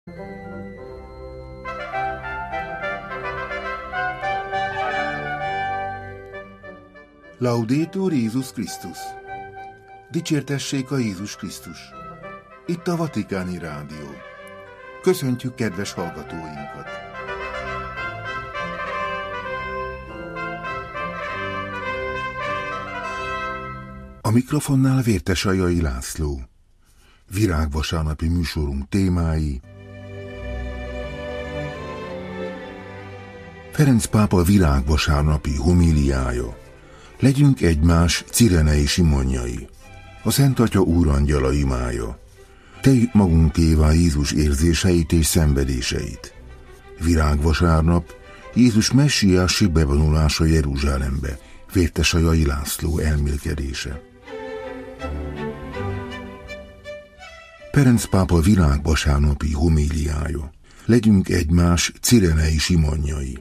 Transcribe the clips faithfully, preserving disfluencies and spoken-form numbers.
Laudetur Jézus Krisztus! Dicsértessék a Jézus Krisztus! Itt a Vatikáni Rádió. Köszöntjük kedves hallgatóinkat! A mikrofonnál Vértesajai László. Virágvasárnapi műsorunk témái: Ferenc pápa virágvasárnapi homíliája. Legyünk egymás Cirenei Simonjai. A Szent Atya úrangyala imája. Tegyük magunkévá Jézus érzéseit és szenvedéseit. Virágvasárnap, Jézus messiási bevonulása Jeruzsálembe. Vértesajai László elmélkedése. Ferenc pápa virágvasárnapi homíliája. Legyünk egymás Cirenei Simonjai.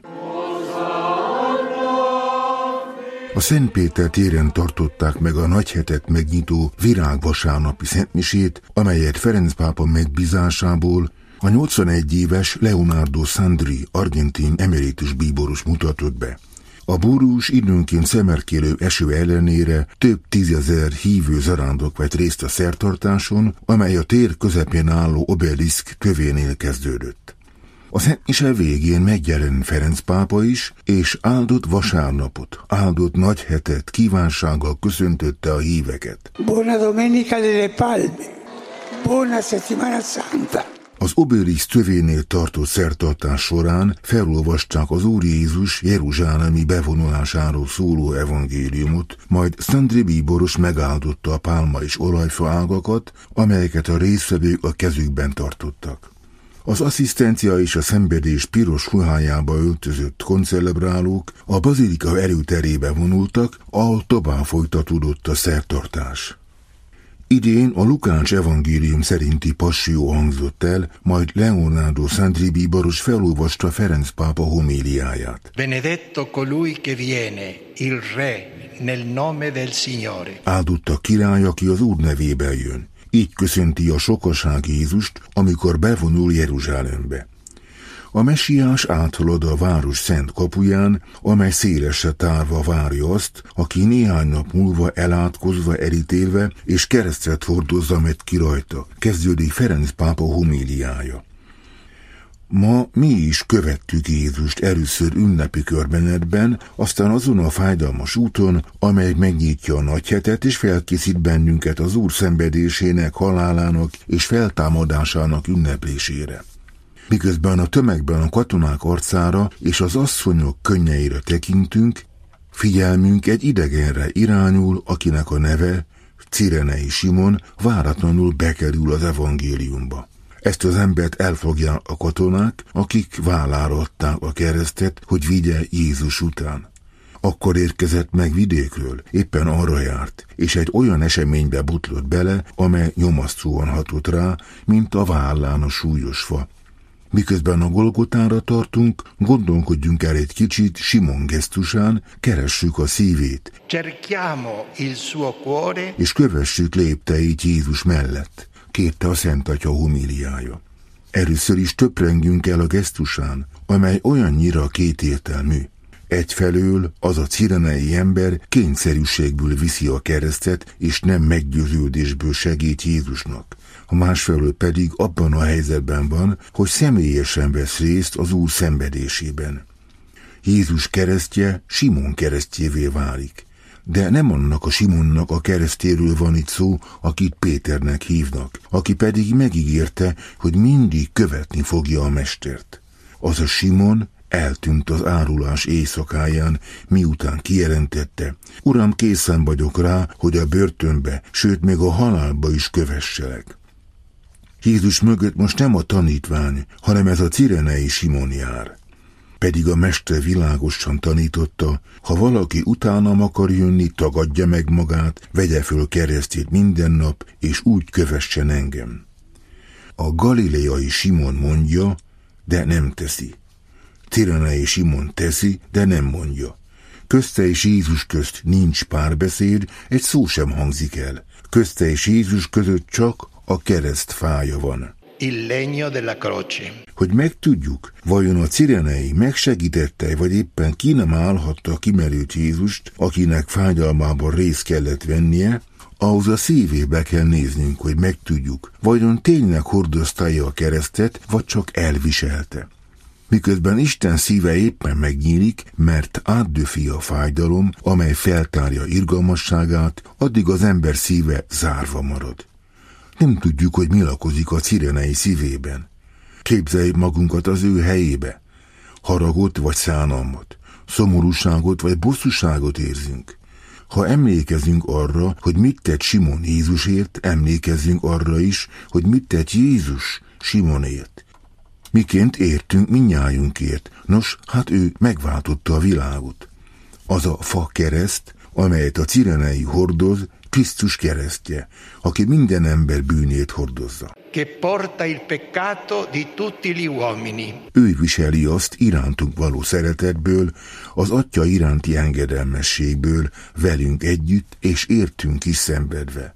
A Szent Péter téren tartották meg a nagyhetet megnyitó virágvasárnapi szentmisét, amelyet Ferenc pápa megbízásából a nyolcvanegy éves Leonardo Sandri argentin emeritus bíboros mutatott be. A borús, időnként szemerkélő eső ellenére több tízezer hívő zarándok vett részt a szertartáson, amely a tér közepén álló obeliszk tövénél kezdődött. A szentmise végén megjelent Ferenc pápa is, és áldott vasárnapot, áldott nagyhetet kívánsággal köszöntötte a híveket. Buona Domenica delle Palme, buona Settimana Santa. Az obeliszk tövénél tartott szertartás során felolvasták az Úr Jézus jeruzsálemi bevonulásáról szóló evangéliumot, majd Sandri bíboros megáldotta a pálma és olajfa ágakat, amelyeket a résztvevők a kezükben tartottak. Az asszisztencia és a szenvedés piros ruhájába öltözött koncelebrálók a bazilika erőterébe vonultak, ahol tovább folytatódott a szertartás. Idén a Lukács evangélium szerinti passzió hangzott el, majd Leonardo Sandri bíboros felolvasta Ferenc pápa homíliáját. Benedetto colui che viene, il re, nel nome del Signore. Áldott a király, aki az Úr nevében jön. Így köszönti a sokaság Jézust, amikor bevonul Jeruzsálembe. A messiás áthalad a város szent kapuján, amely szélesre tárva várja azt, aki néhány nap múlva elátkozva, elítélve és keresztet hordozza meg ki rajta. Kezdődik Ferenc pápa homíliája. Ma mi is követtük Jézust először ünnepi körbenetben, aztán azon a fájdalmas úton, amely megnyitja a nagyhetet és felkészít bennünket az Úr szenvedésének, halálának és feltámadásának ünneplésére. Miközben a tömegben a katonák arcára és az asszonyok könnyeire tekintünk, figyelmünk egy idegenre irányul, akinek a neve, Cirenei Simon, váratlanul bekerül az evangéliumba. Ezt az embert elfogják a katonák, akik vállára adták a keresztet, hogy vigye Jézus után. Akkor érkezett meg vidékről, éppen arra járt, és egy olyan eseménybe botlott bele, amely nyomasztóan hatott rá, mint a vállán a súlyos fa. Miközben a Golgotára tartunk, gondolkodjunk el egy kicsit Simon gesztusán, keressük a szívét, Cerchiamo il suo cuore, és kövessük lépteit Jézus mellett, kérte a Szent Atya homíliája. Először is töprengjünk el a gesztusán, amely olyannyira kétértelmű. Egyfelől az a cirenei ember kényszerűségből viszi a keresztet, és nem meggyőződésből segít Jézusnak. A másfelől pedig abban a helyzetben van, hogy személyesen vesz részt az Úr szenvedésében. Jézus keresztje Simon keresztjévé válik. De nem annak a Simonnak a keresztéről van itt szó, akit Péternek hívnak, aki pedig megígérte, hogy mindig követni fogja a mestert. Az a Simon eltűnt az árulás éjszakáján, miután kijelentette: Uram, készen vagyok rá, hogy a börtönbe, sőt még a halálba is kövesselek. Jézus mögött most nem a tanítvány, hanem ez a cirenei Simon jár. Pedig a mester világosan tanította, ha valaki utánam akar jönni, tagadja meg magát, vegye föl keresztét minden nap, és úgy kövessen engem. A galileai Simon mondja, de nem teszi. Cirenei Simon teszi, de nem mondja. Közte és Jézus közt nincs párbeszéd, egy szó sem hangzik el. Közte és Jézus között csak a kereszt fája van. il legno della croce. Hogy megtudjuk, vajon a cirenei megsegítette, vagy éppen ki nem állhatta a kimerült Jézust, akinek fájdalmában részt kellett vennie, ahhoz a szívébe kell néznünk, hogy megtudjuk, vajon tényleg hordozta-e a keresztet, vagy csak elviselte. Miközben Isten szíve éppen megnyílik, mert átdöfi a fájdalom, amely feltárja irgalmasságát, addig az ember szíve zárva marad. Nem tudjuk, hogy mi lakozik a cirenei szívében. Képzelj magunkat az ő helyébe. Haragot vagy szánalmat, szomorúságot vagy bosszúságot érzünk. Ha emlékezünk arra, hogy mit tett Simon Jézusért, emlékezzünk arra is, hogy mit tett Jézus Simonért. Miként értünk mindnyájunkért, nos, hát ő megváltotta a világot. Az a fa kereszt, amelyet a cirenei hordoz, Krisztus keresztje, aki minden ember bűnét hordozza. Che porta il peccato di tutti gli uomini. Ő viseli azt irántunk való szeretetből, az Atya iránti engedelmességből, velünk együtt és értünk is szenvedve.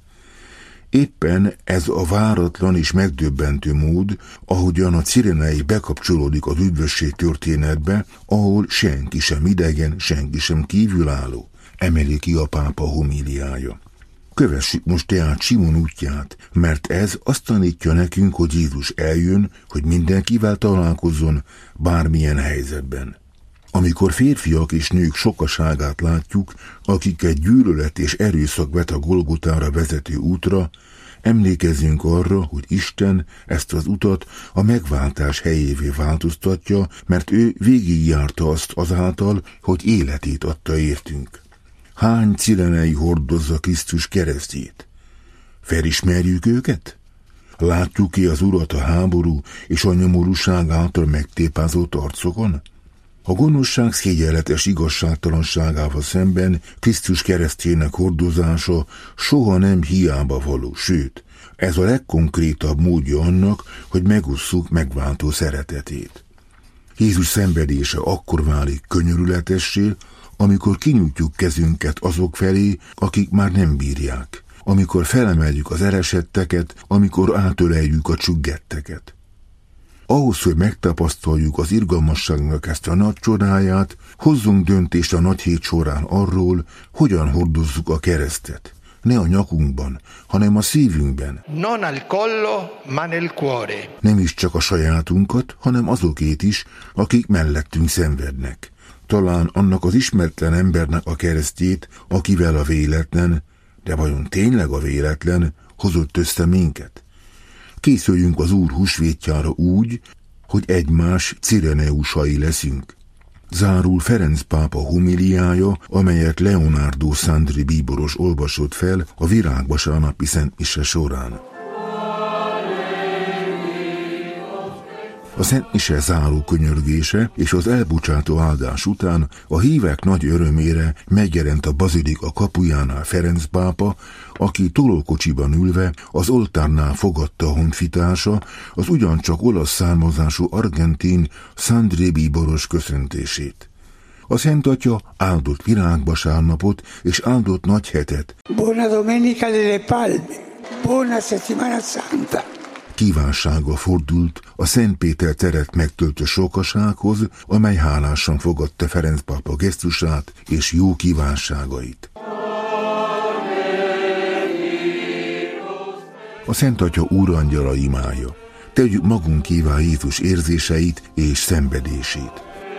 Éppen ez a váratlan és megdöbbentő mód, ahogyan a cirenei bekapcsolódik az üdvösség történetbe, ahol senki sem idegen, senki sem kívülálló, emeli ki a pápa homíliája. Kövessük most tehát Simon útját, mert ez azt tanítja nekünk, hogy Jézus eljön, hogy mindenkivel találkozzon bármilyen helyzetben. Amikor férfiak és nők sokaságát látjuk, akiket gyűlölet és erőszak vet a Golgotára vezető útra, emlékezzünk arra, hogy Isten ezt az utat a megváltás helyévé változtatja, mert ő végigjárta azt azáltal, hogy életét adta értünk. Hány cirenei hordozza Krisztus keresztjét? Felismerjük őket? Látjuk ki az Urat a háború és a nyomorúság által megtépázott arcokon? A gonoszság szégyenletes igazságtalanságával szemben Krisztus keresztjének hordozása soha nem hiába való, sőt, ez a legkonkrétabb módja annak, hogy megosszuk megváltó szeretetét. Jézus szenvedése akkor válik könyörületessé, amikor kinyújtjuk kezünket azok felé, akik már nem bírják, amikor felemeljük az elesetteket, amikor átöleljük a csüggetteket. Ahhoz, hogy megtapasztaljuk az irgalmasságnak ezt a nagy csodáját, hozzunk döntést a nagy hét során arról, hogyan hordozzuk a keresztet. Ne a nyakunkban, hanem a szívünkben. Non al collo, ma nel cuore. Nem is csak a sajátunkat, hanem azokét is, akik mellettünk szenvednek. Talán annak az ismeretlen embernek a keresztjét, akivel a véletlen, de vajon tényleg a véletlen, hozott össze minket? Készüljünk az Úr húsvétjára úgy, hogy egymás cireneusai leszünk. Zárul Ferenc pápa homiliája, amelyet Leonardo Sandri bíboros olvasott fel a virágvasárnapi szentmise során. A szentmise záró könyörgése és az elbocsátó áldás után a hívek nagy örömére megjelent a bazilika kapujánál Ferenc pápa, aki tolókocsiban ülve az oltárnál fogadta a honfitársa az ugyancsak olasz származású argentin Sandri bíboros köszöntését. A Szent Atya áldott virágvasárnapot és áldott nagy hetet. Buona Domenica delle Palme, buona Settimana Santa. Kívánsága fordult a Szent Péter teret megtöltő sokasághoz, amely hálásan fogadta Ferenc pápa gesztusát és jó kívánságait. A Szent Atya úrangyala imája. Tegyük magunkévá Jézus érzéseit és szenvedését.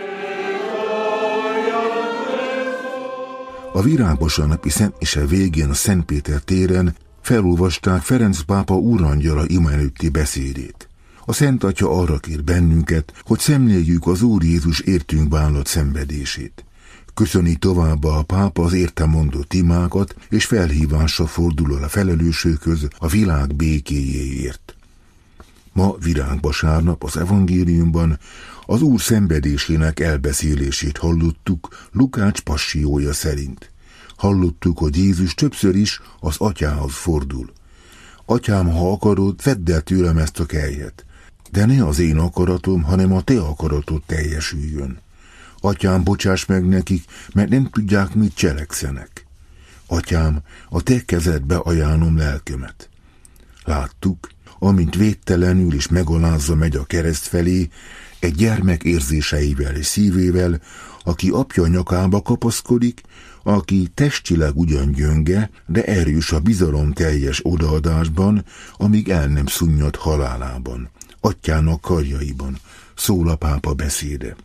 A virágvasárnapi szentmise végén a Szent Péter téren felolvasták Ferenc pápa úrangyala ima előtti beszédét. A Szent Atya arra kér bennünket, hogy szemléljük az Úr Jézus értünk vállalt szenvedését. Köszöni továbbá a pápa az érte mondott imákat, és felhívásra fordul a felelősökhöz a világ békéjéért. Ma virágvasárnap az evangéliumban az Úr szenvedésének elbeszélését hallottuk Lukács passiója szerint. Hallottuk, hogy Jézus többször is az Atyához fordul. Atyám, ha akarod, vedd el tőlem ezt a kelyhet, de ne az én akaratom, hanem a te akaratod teljesüljön. Atyám, bocsáss meg nekik, mert nem tudják, mit cselekszenek. Atyám, a te kezedbe ajánlom lelkemet. Láttuk, amint védtelenül és megalázza megy a kereszt felé, egy gyermek érzéseivel és szívével, aki apja nyakába kapaszkodik, aki testileg ugyan gyönge, de erős a bizalom teljes odaadásban, amíg el nem szunnyad halálában, atyának karjaiban, szól a pápa beszéde.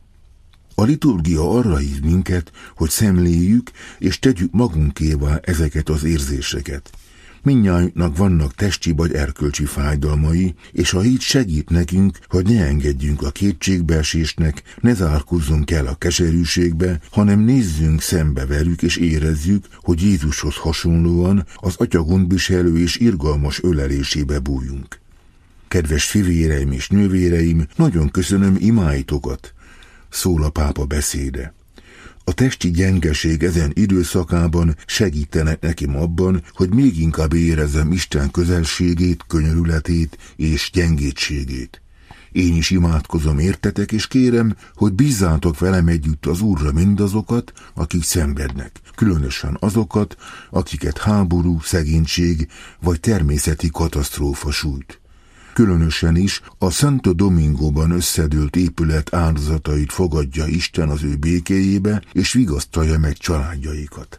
A liturgia arra hív minket, hogy szemléljük és tegyük magunkévá ezeket az érzéseket. Mindnyájunknak vannak testi vagy erkölcsi fájdalmai, és a hit segít nekünk, hogy ne engedjünk a kétségbeesésnek, ne zárkózzunk el a keserűségbe, hanem nézzünk szembe velük és érezzük, hogy Jézushoz hasonlóan az Atya gondviselő és irgalmas ölelésébe bújjunk. Kedves fivéreim és nővéreim, nagyon köszönöm imáitokat, szól a pápa beszéde. A testi gyengeség ezen időszakában segítenek nekem abban, hogy még inkább érezzem Isten közelségét, könyörületét és gyengétségét. Én is imádkozom értetek, és kérem, hogy bízzátok velem együtt az Úrra mindazokat, akik szenvednek, különösen azokat, akiket háború, szegénység vagy természeti katasztrófa sújt. Különösen is a Santo Domingóban összedőlt épület áldozatait fogadja Isten az ő békéjébe, és vigasztalja meg családjaikat.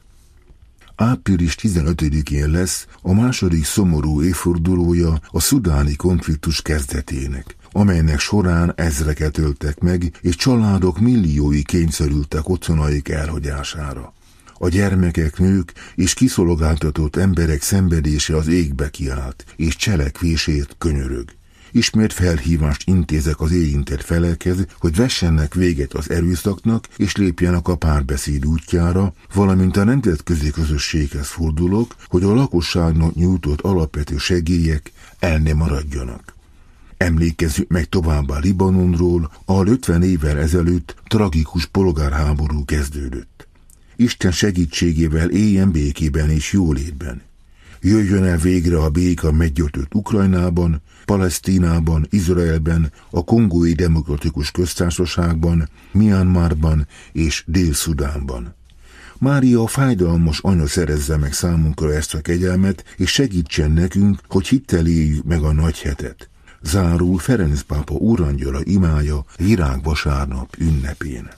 április tizenötödikén lesz a második szomorú évfordulója a szudáni konfliktus kezdetének, amelynek során ezreket öltek meg, és családok milliói kényszerültek otthonaik elhagyására. A gyermekek, nők és kiszolgáltatott emberek szenvedése az égbe kiállt, és cselekvését könyörög. Ismét felhívást intézek az érintett felekhez, hogy vessenek véget az erőszaknak, és lépjenek a párbeszéd útjára, valamint a nemzetközi közösséghez fordulok, hogy a lakosságnak nyújtott alapvető segélyek el ne maradjanak. Emlékezzük meg továbbá Libanonról, ahol ötven évvel ezelőtt tragikus polgárháború kezdődött. Isten segítségével éljen békében és jólétben. Jöjjön el végre a béka meggyötött Ukrajnában, Palesztinában, Izraelben, a Kongói Demokratikus Köztársaságban, Myanmarban és Dél-Szudánban. Mária a fájdalmas anya szerezze meg számunkra ezt a kegyelmet, és segítsen nekünk, hogy hittel éljük meg a nagy hetet. Zárul Ferenc pápa úrangyala imája Virágvasárnap ünnepén.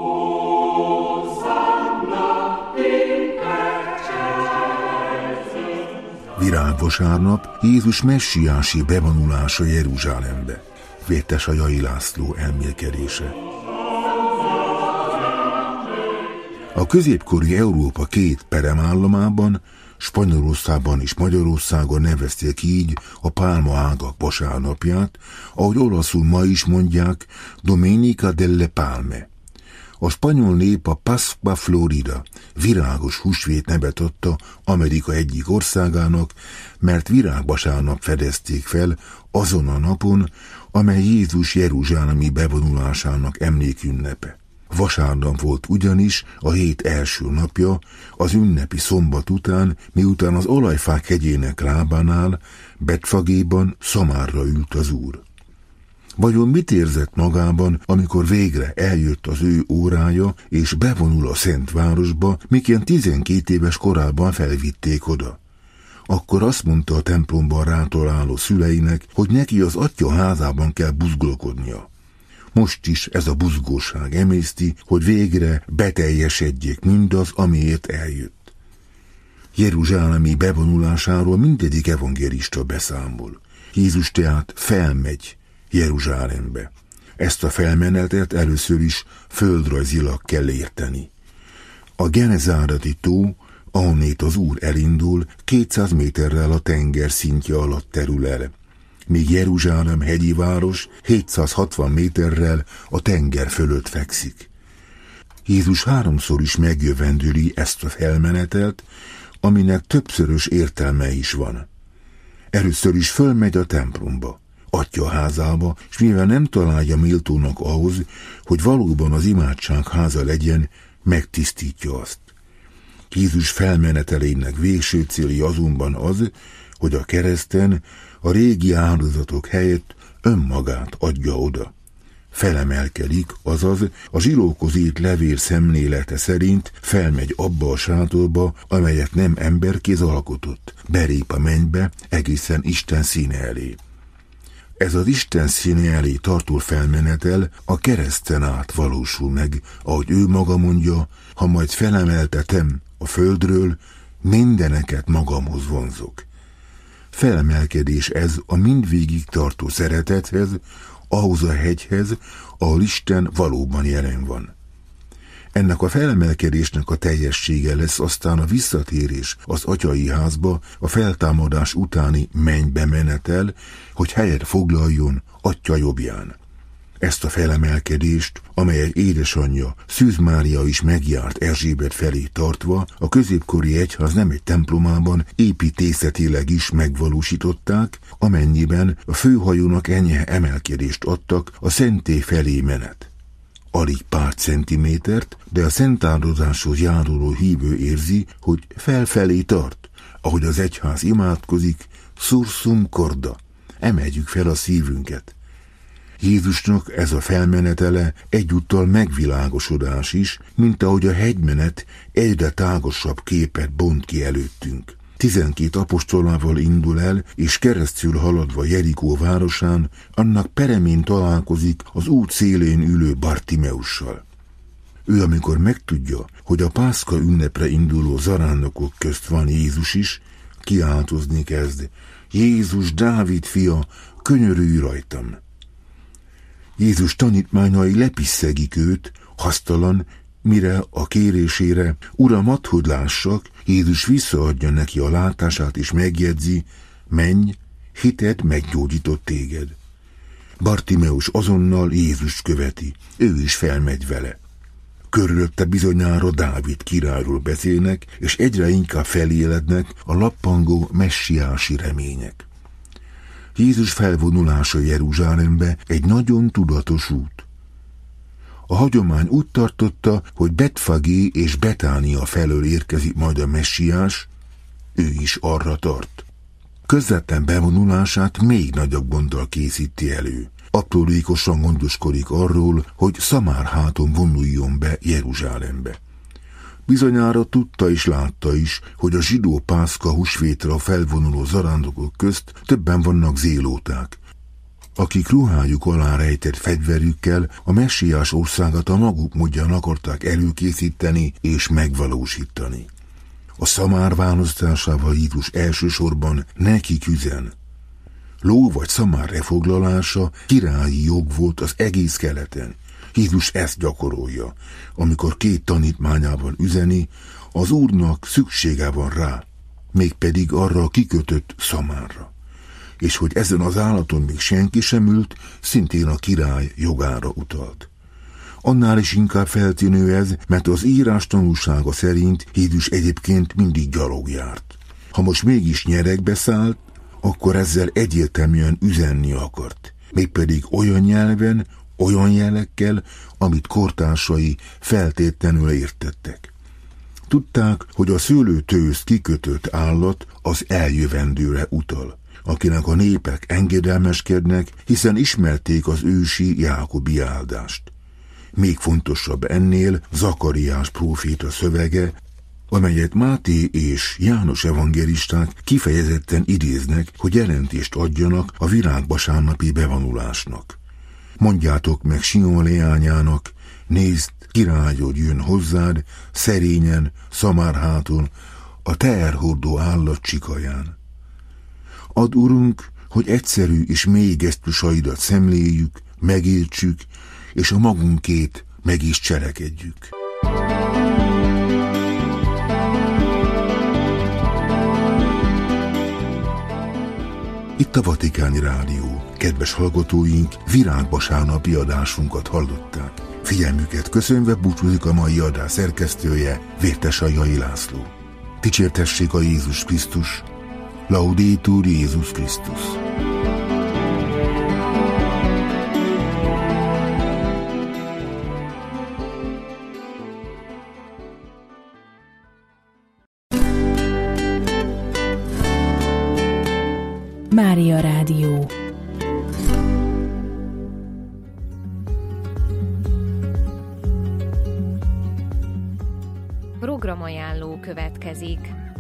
Virágvasárnap Jézus messiási bevonulása Jeruzsálembe. Vértesajai László elmélkedése. A középkori Európa két peremállamában, Spanyolországban és Magyarországon nevezték így a pálmaágak vasárnapját, ahogy olaszul ma is mondják, Domenica delle Palme. A spanyol nép a Pascua Florida, virágos húsvét nevet adta Amerika egyik országának, mert virágvasárnap fedezték fel azon a napon, amely Jézus jeruzsálemi bevonulásának emlékünnepe. Vasárnap volt ugyanis a hét első napja, az ünnepi szombat után, miután az olajfák hegyének lábánál, Betfagéban szamárra ült az Úr. Vajon mit érzett magában, amikor végre eljött az ő órája, és bevonul a Szent Városba, miként tizenkét éves korában felvitték oda? Akkor azt mondta a templomban rátaláló szüleinek, hogy neki az Atya házában kell buzgolkodnia. Most is ez a buzgóság emészti, hogy végre beteljesedjék mindaz, amiért eljött. Jeruzsálemi bevonulásáról mindegyik evangélista beszámol. Jézus tehát felmegy Jeruzsálembe. Ezt a felmenetet először is földrajzilag kell érteni. A Genezáreti tó, ahonnét az Úr elindul, kétszáz méterrel a tenger szintje alatt terül el, míg Jeruzsálem hegyi város hétszázhatvan méterrel a tenger fölött fekszik. Jézus háromszor is megjövendüli ezt a felmenetelt, aminek többszörös értelme is van. Először is fölmegy a templomba, Atya házába, és mivel nem találja méltónak ahhoz, hogy valóban az imádság háza legyen, megtisztítja azt. Jézus felmenetelének végső célja azonban az, hogy a kereszten a régi áldozatok helyett önmagát adja oda. felemelkedik, azaz a zsilókozét levér szemlélete szerint felmegy abba a sátorba, amelyet nem emberkéz alkotott, belép a mennybe egészen Isten színe elé. Ez az Isten színe elé tartó felmenetel a kereszten át valósul meg, ahogy ő maga mondja, ha majd felemeltetem a földről, mindeneket magamhoz vonzok. Felemelkedés ez a mindvégig tartó szeretethez, ahhoz a hegyhez, ahol Isten valóban jelen van. Ennek a felemelkedésnek a teljessége lesz aztán a visszatérés az atyai házba, a feltámadás utáni mennybe menetel, hogy helyet foglaljon Atya jobbján. Ezt a felemelkedést, amelyet édesanyja Szűz Mária is megjárt Erzsébet felé tartva, a középkori egyház nem egy templomában építészetileg is megvalósították, amennyiben a főhajónak enyhe emelkedést adtak a szentély felé menet. Alig pár centimétert, de a szentáldozáshoz járuló hívő érzi, hogy felfelé tart, ahogy az egyház imádkozik, sursum corda, emeljük fel a szívünket. Jézusnak ez a felmenetele egyúttal megvilágosodás is, mint ahogy a hegymenet egyre tágasabb képet bont ki előttünk. Tizenkét apostolával indul el, és keresztül haladva Jerikó városán, annak peremén találkozik az út szélén ülő Bartimeussal. Ő, amikor megtudja, hogy a Pászka ünnepre induló zarándokok közt van Jézus is, kiáltozni kezd: Jézus, Dávid fia, könyörülj rajtam! Jézus tanítványai lepisszegik őt, hasztalan, mire a kérésére: Uram, add, hogy lássak, Jézus visszaadja neki a látását és megjegyzi: menj, hited meggyógyított téged. Bartimeus azonnal Jézust követi, ő is felmegy vele. Körülötte bizonyára Dávid királyról beszélnek, és egyre inkább felélednek a lappangó messiási remények. Jézus felvonulása Jeruzsálembe egy nagyon tudatos út. A hagyomány úgy tartotta, hogy Betfagé és Betánia felől érkezik majd a messiás, ő is arra tart. Közvetlen bevonulását még nagyobb gonddal készíti elő. Aprólékosan gondoskodik arról, hogy Szamárháton vonuljon be Jeruzsálembe. Bizonyára tudta és látta is, hogy a zsidó Pászka húsvétra felvonuló zarándokok közt többen vannak zélóták, akik ruhájuk alá rejtett fegyverükkel a messiás országot a maguk módján akarták előkészíteni és megvalósítani. A szamár választásával Jézus elsősorban nekik üzen. Ló vagy szamár lefoglalása királyi jog volt az egész keleten. Jézus ezt gyakorolja, amikor két tanítványával üzeni, az Úrnak szüksége van rá, mégpedig arra a kikötött szamárra. És hogy ezen az állaton még senki sem ült, szintén a király jogára utalt. Annál is inkább feltűnő ez, mert az írás tanúsága szerint Jézus egyébként mindig gyalog járt. Ha most mégis nyeregbe szállt, akkor ezzel egyértelműen üzenni akart, mégpedig olyan nyelven, olyan jelekkel, amit kortársai feltétlenül értettek. Tudták, hogy a szőlőtőzt kikötött állat az eljövendőre utal, akinek a népek engedelmeskednek, hiszen ismerték az ősi jákobi áldást. Még fontosabb ennél Zakariás próféta szövege, amelyet Máté és János evangelisták kifejezetten idéznek, hogy jelentést adjanak a virágvasárnapi bevonulásnak. Mondjátok meg Sion leányának: nézd, királyod jön hozzád, szerényen, Szamárháton, a teherhordó állat csikaján. Add, Urunk, hogy egyszerű és mély gesztusaidat szemléljük, megértsük, és a magunkét meg is cselekedjük. Itt a Vatikáni Rádió. Kedves hallgatóink, virágvasárnapi adásunkat hallották. Figyelmüket köszönve búcsúzik a mai adás szerkesztője, Vértesajai László. Dicsértessék a Jézus Krisztus! Laudetur Jézus Krisztus! Mária Rádió. programajánló következik.